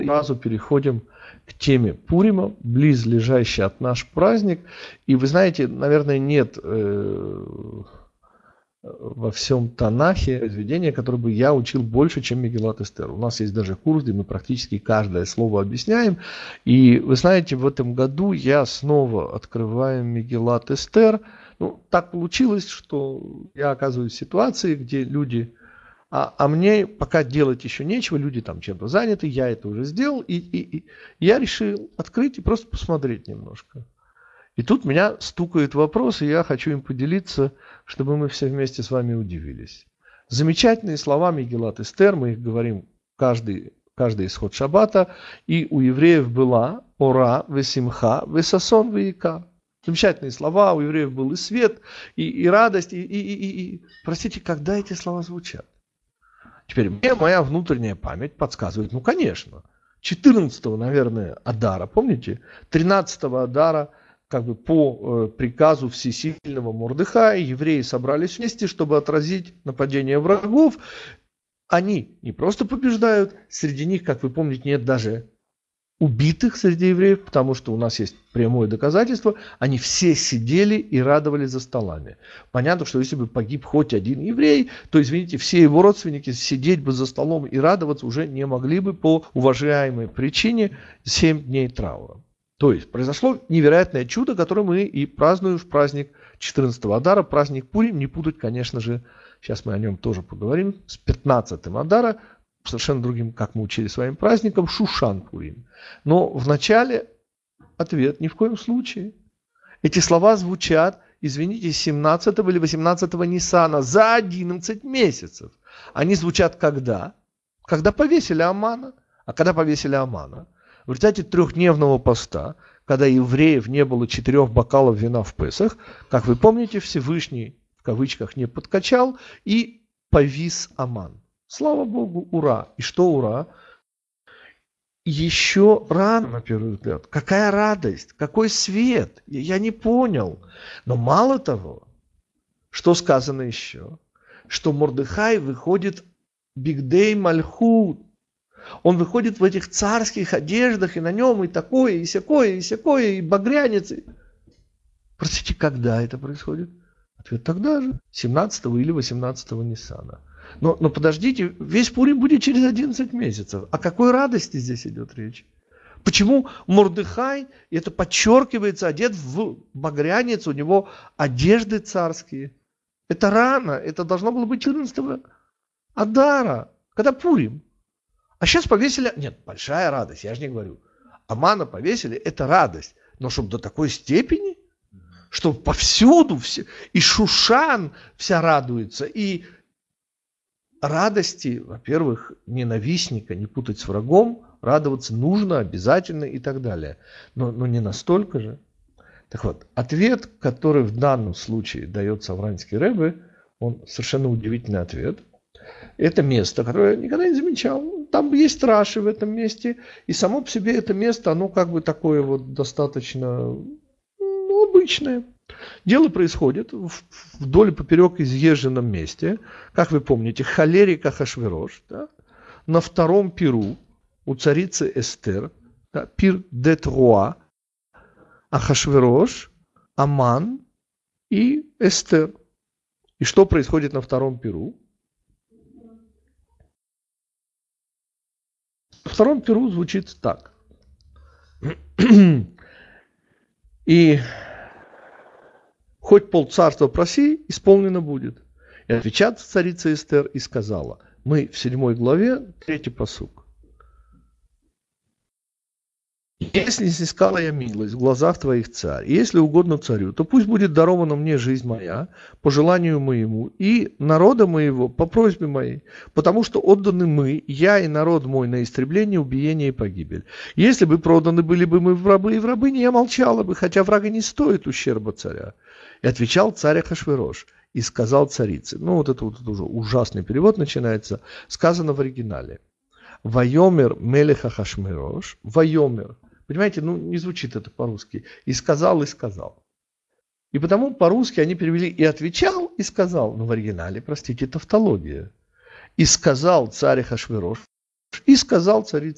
Сразу переходим к теме Пурима, близлежащий от наш праздник. И вы знаете, наверное, нет во всем Танахе произведения, которое бы я учил больше, чем Мегилат Эстер. У нас есть даже курс, где мы практически каждое слово объясняем. И вы знаете, в этом году я снова открываю Мегилат Эстер. Ну, так получилось, что я оказываюсь в ситуации, где люди... А мне пока делать еще нечего, люди там чем-то заняты, я это уже сделал, и я решил открыть и просто посмотреть немножко. И тут меня стукает вопрос, и я хочу им поделиться, чтобы мы все вместе с вами удивились. Замечательные слова Мегилат Эстер, мы их говорим каждый исход шаббата, и у евреев была ора, весимха, весасон, веяка. Замечательные слова, у евреев был и свет, и радость, Простите, когда эти слова звучат? Теперь мне моя внутренняя память подсказывает, ну, конечно, 14-го, наверное, Адара, помните? 13-го Адара, как бы по приказу всесильного Мордехая, евреи собрались вместе, чтобы отразить нападение врагов. Они не просто побеждают, среди них, как вы помните, нет даже убитых среди евреев, потому что у нас есть прямое доказательство, они все сидели и радовались за столами. Понятно, что если бы погиб хоть один еврей, то, извините, все его родственники сидеть бы за столом и радоваться уже не могли бы по уважаемой причине 7 дней траура. То есть произошло невероятное чудо, которое мы и празднуем в праздник 14-го Адара, праздник Пурим, не путать, конечно же, сейчас мы о нем тоже поговорим, с 15-м Адара, совершенно другим, как мы учили своим праздником, Шушан Пурим. Но в начале ответ ни в коем случае. Эти слова звучат, извините, 17 или 18 Ниссана за 11 месяцев. Они звучат когда? Когда повесили Амана. А когда повесили Амана? В результате трехдневного поста, когда евреев не было 4 бокалов вина в Песах, как вы помните, Всевышний, в кавычках, не подкачал и повис Аман. Слава Богу, ура! И что ура? Еще рано, на первый взгляд. Какая радость, какой свет. Я не понял. Но мало того, что сказано еще? Что Мордехай выходит бигдей мальхут. Он выходит в этих царских одеждах, и на нем и такое, и сякое, и сякое, и багрянец. Простите, когда это происходит? Ответ тогда же, 17 или 18 Ниссана. Но подождите, весь Пурим будет через 11 месяцев. О какой радости здесь идет речь? Почему Мордехай, и это подчеркивается, одет в багрянец, у него одежды царские? Это рано, это должно было быть 14-го Адара, когда Пурим. А сейчас повесили, нет, большая радость, я же не говорю. Амана повесили, это радость. Но чтобы до такой степени, что повсюду, все, и Шушан вся радуется, и радости, во-первых, ненавистника не путать с врагом, радоваться нужно, обязательно и так далее. Но не настолько же. Так вот, ответ, который в данном случае дает Савранский Ребе, он совершенно удивительный ответ. Это место, которое я никогда не замечал. Там есть Раши в этом месте, и само по себе это место, оно как бы такое вот достаточно обычное. Дело происходит вдоль и поперек изъезженном месте, как вы помните, холерик Ахашверош, да, на втором пиру у царицы Эстер, да, пир де Труа, Ахашверош, Аман и Эстер. И что происходит на втором пиру? На втором пиру звучит так. И хоть полцарства проси, исполнено будет. И отвечает царица Эстер и сказала, мы в 7 главе, 3 пасук. Если снискала я милость в глазах твоих, царь, и если угодно царю, то пусть будет дарована мне жизнь моя, по желанию моему, и народа моего, по просьбе моей, потому что отданы мы, я и народ мой, на истребление, убиение и погибель. Если бы проданы были бы мы в рабы и в рабыни, я молчала бы, хотя врага не стоит ущерба царя. И отвечал царь Ахашверош, и сказал царице, ну вот это вот уже ужасный перевод начинается, сказано в оригинале, «Вайомер мелех Ахашверош», «Вайомер». Понимаете, ну не звучит это по-русски. И сказал, и сказал. И потому по-русски они перевели и отвечал, и сказал. Но в оригинале, простите, тавтология. И сказал царь Ахашверош, и сказал царице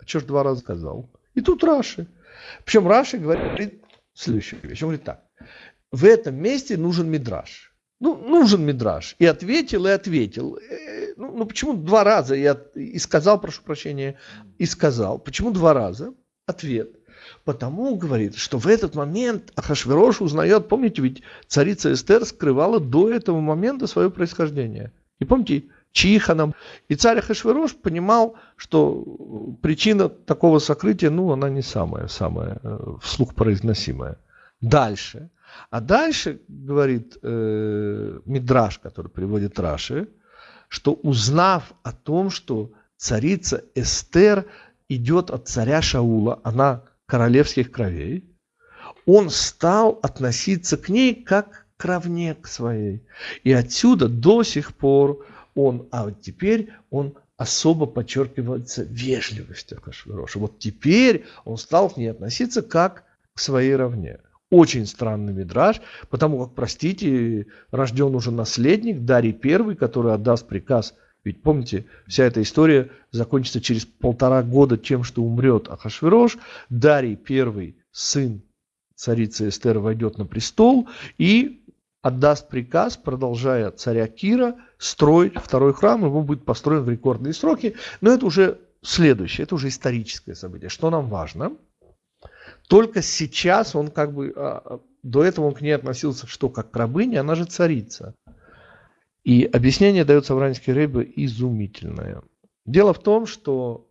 А что ж 2 раза сказал? И тут Раши. Причем Раши говорит следующую вещь. Он говорит так. В этом месте нужен мидраш. Ну, нужен мидраш. И ответил, и ответил. Ну, почему 2 раза? Я и сказал, прошу прощения, и сказал. Почему 2 раза? Ответ. Потому, говорит, что в этот момент Ахашверош узнает, помните, ведь царица Эстер скрывала до этого момента свое происхождение. И помните, Чиханом. И царь Ахашверош понимал, что причина такого сокрытия, ну, она не самая вслух произносимая. Дальше. А дальше, говорит Мидраш, который приводит Раши, что узнав о том, что царица Эстер идет от царя Шаула, она королевских кровей, он стал относиться к ней как к равне к своей. И отсюда до сих пор а вот теперь он особо подчеркивается вежливостью Ахашвероша. Вот теперь он стал к ней относиться как к своей равне. Очень странный мидраш, потому как, простите, рожден уже наследник Дарий I, который отдаст приказ. Ведь помните, вся эта история закончится через 1,5 года тем, что умрет Ахашверош. Дарий I, сын царицы Эстер, войдет на престол и отдаст приказ, продолжая царя Кира, строить 2-й храм. Его будет построен в рекордные сроки. Но это уже следующее, это уже историческое событие. Что нам важно? Только сейчас он как бы, до этого он к ней относился, что как к рабыне, она же царица. И объяснение дает Савранский Ребе изумительное. Дело в том, что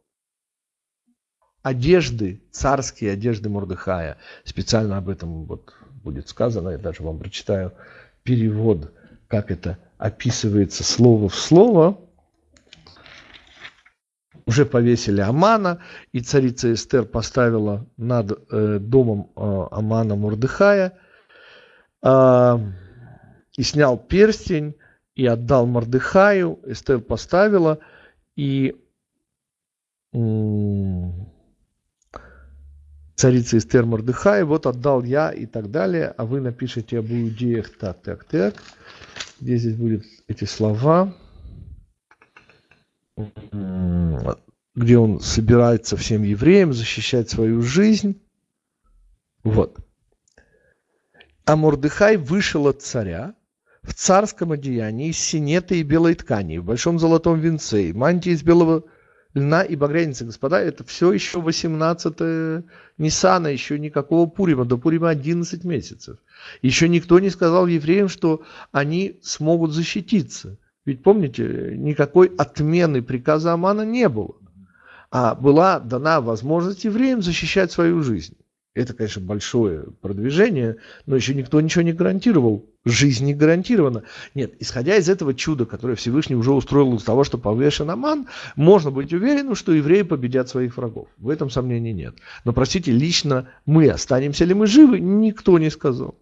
одежды, царские одежды Мордехая, специально об этом вот будет сказано, я даже вам прочитаю перевод, как это описывается слово в слово. Уже повесили Амана, и царица Эстер поставила над домом Амана Мордехая, и снял перстень, и отдал Мордехаю. Эстер поставила, и царица Эстер Мордехай, вот отдал я, и так далее, а вы напишите об иудеях так. Где здесь будут эти слова? Где он собирается всем евреям защищать свою жизнь. Вот. А Мордехай вышел от царя в царском одеянии из синеты и белой ткани, в большом золотом венце, и мантии из белого льна и багряницы. Господа, это все еще 18 Ниссана, еще никакого Пурима, до Пурима 11 месяцев. Еще никто не сказал евреям, что они смогут защититься. Ведь помните, никакой отмены приказа Амана не было. А была дана возможность евреям защищать свою жизнь. Это, конечно, большое продвижение, но еще никто ничего не гарантировал. Жизнь не гарантирована. Нет, исходя из этого чуда, которое Всевышний уже устроил из того, что повешен Аман, можно быть уверенным, что евреи победят своих врагов. В этом сомнений нет. Но, простите, лично мы, останемся ли мы живы, никто не сказал.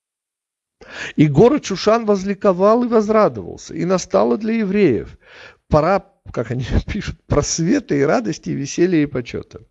И город Шушан возликовал и возрадовался, и настало для евреев пора, как они пишут, просвета и радости, и веселья и почета.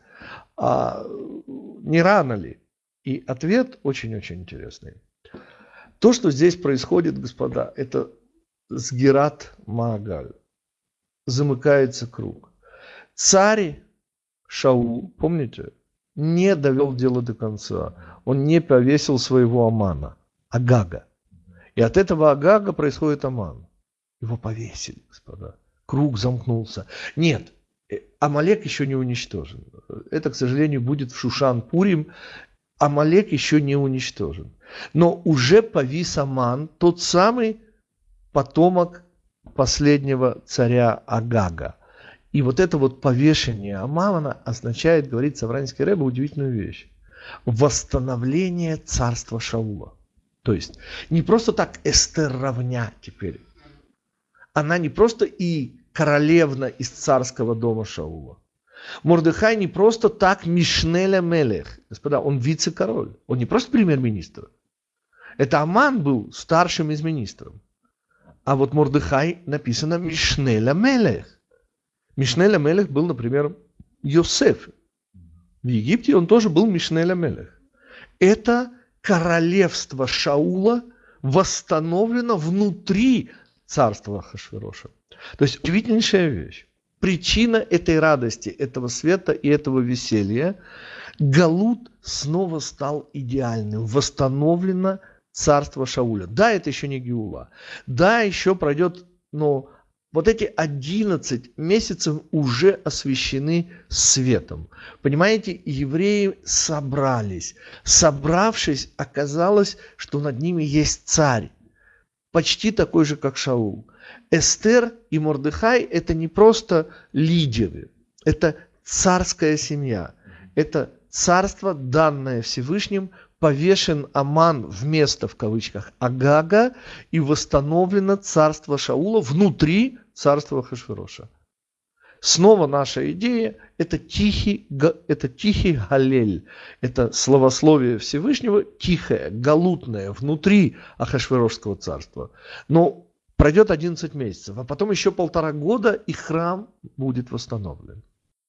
А не рано ли? И ответ очень-очень интересный. То, что здесь происходит, господа, это сгират Маагаль. Замыкается круг. Царь Шаул, помните, не довел дело до конца. Он не повесил своего Амана, Агага. И от этого Агага происходит Аман. Его повесили, господа. Круг замкнулся. Нет, Амалек еще не уничтожен. Это, к сожалению, будет в Шушан-Пурим. Амалек еще не уничтожен. Но уже повис Аман, тот самый потомок последнего царя Агага. И вот это вот повешение Амана означает, говорит Савранский Ребе, удивительную вещь. Восстановление царства Шаула. То есть не просто так Эстер равня теперь. Она не просто и королевна из царского дома Шаула. Мордехай не просто так Мишнеля Мелех. Господа, он вице-король. Он не просто премьер-министр. Это Аман был старшим из министров. А вот Мордехай написано Мишнеля Мелех. Мишнеля Мелех был, например, Йосеф. В Египте он тоже был Мишнеля Мелех. Это королевство Шаула восстановлено внутри царства Ахашвероша. То есть удивительнейшая вещь. причина этой радости, этого света и этого веселья. Галут снова стал идеальным. Восстановлено царство Шауля. Да, это еще не Геула. Да, еще пройдет, но вот эти 11 месяцев уже освящены светом. Понимаете, евреи собрались. Собравшись, оказалось, что над ними есть царь. Почти такой же, как Шаул. Эстер и Мордехай – это не просто лидеры. Это царская семья. Это царство, данное Всевышним. Повешен Аман вместо, в кавычках, Агага, и восстановлено царство Шаула внутри царства Ахашвероша. Снова наша идея – это тихий галель, это словословие Всевышнего, тихое, галутное, внутри Ахашверошского царства. Но пройдет 11 месяцев, а потом еще 1,5 года, и храм будет восстановлен.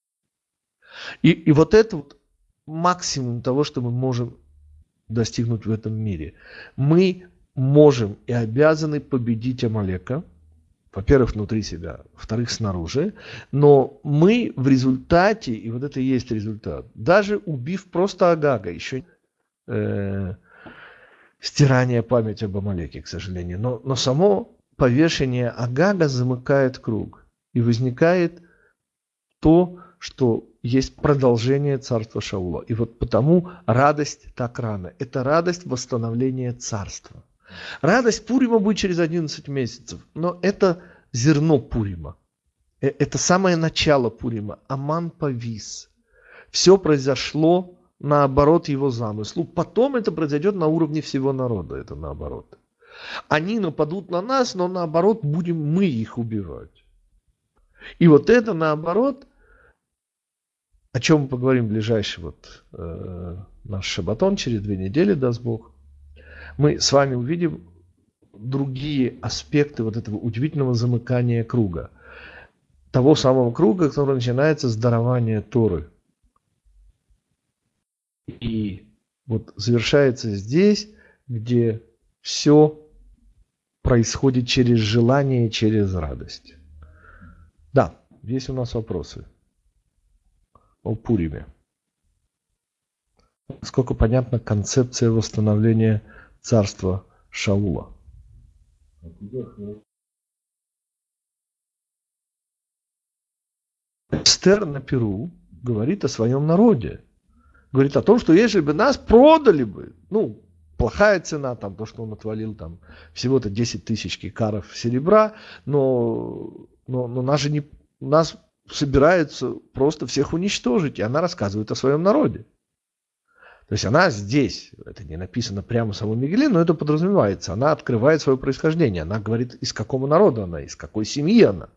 И вот это вот максимум того, что мы можем достигнуть в этом мире. Мы можем и обязаны победить Амалека, во-первых, внутри себя, во-вторых, снаружи, но мы в результате, и вот это и есть результат, даже убив просто Агага, еще стирание памяти об Амалеке, к сожалению, но само повешение Агага замыкает круг, и возникает то, что есть продолжение царства Шаула. И вот потому радость так рано. Это радость восстановления царства. Радость Пурима будет через 11 месяцев. Но это зерно Пурима. Это самое начало Пурима. Аман повис. Все произошло наоборот его замыслу. Потом это произойдет на уровне всего народа. Это наоборот. Они нападут на нас, но наоборот будем мы их убивать. И вот это наоборот... О чем мы поговорим в ближайший наш шабатон, через 2 недели, даст Бог. Мы с вами увидим другие аспекты вот этого удивительного замыкания круга. Того самого круга, который начинается с дарования Торы. И вот завершается здесь, где все происходит через желание, через радость. Да, есть у нас вопросы о Пуриме. Насколько понятна концепция восстановления царства Шаула? Эстер на Перу говорит о своем народе. Говорит о том, что если бы нас продали бы, плохая цена, там, то, что он отвалил, там, всего-то 10 тысяч кикаров серебра, но нас собираются просто всех уничтожить, и она рассказывает о своем народе. То есть она здесь, это не написано прямо в самом Мегиле, но это подразумевается, она открывает свое происхождение, она говорит, из какого народа она, из какой семьи она.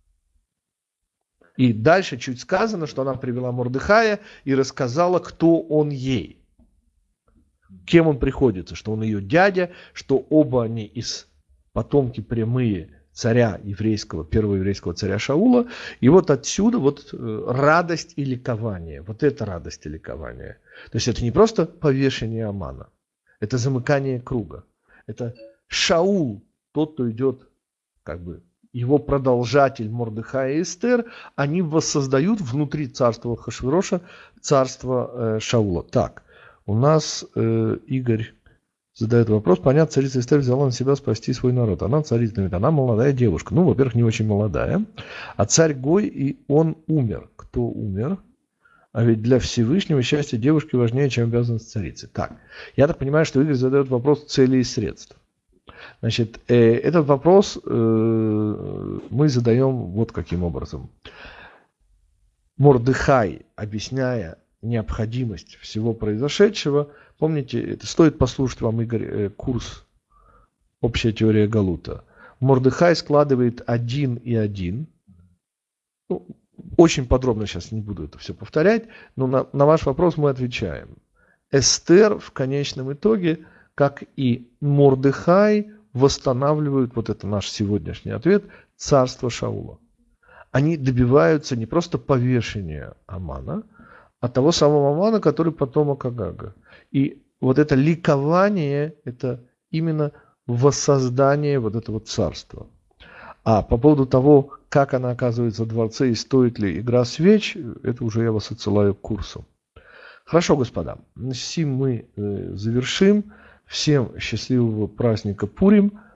И дальше чуть сказано, что она привела Мордехая и рассказала, кто он ей, кем он приходится, что он ее дядя, что оба они из потомки прямые царя еврейского, первого еврейского царя Шаула. И вот отсюда радость и ликование. Вот это радость и ликование. То есть это не просто повешение Амана. Это замыкание круга. Это Шаул, тот, кто идет, его продолжатель Мордехай и Эстер, они воссоздают внутри царства Ахашвероша царство Шаула. Так, у нас Игорь задает вопрос. Понятно, царица Эстер взяла на себя спасти свой народ. Она царица, она молодая девушка. Во-первых, не очень молодая. А царь Гой, и он умер. Кто умер? А ведь для Всевышнего счастье девушки важнее, чем обязанность царицы. Так, я так понимаю, что Игорь задает вопрос цели и средств. Значит, этот вопрос мы задаем вот каким образом. Мордехай, объясняя необходимость всего произошедшего, помните, это стоит послушать вам, Игорь, курс «Общая теория Галута». Мордехай складывает 1 и 1. Очень подробно сейчас не буду это все повторять, но на ваш вопрос мы отвечаем. Эстер в конечном итоге, как и Мордехай, восстанавливают, вот это наш сегодняшний ответ, царство Шаула. Они добиваются не просто повешения Амана, а того самого Амана, который потомок Агага. И вот это ликование, это именно воссоздание вот этого царства. А по поводу того, как она оказывается в дворце и стоит ли игра свеч, это уже я вас отсылаю к курсу. Хорошо, господа, на сим мы завершим. Всем счастливого праздника Пурим.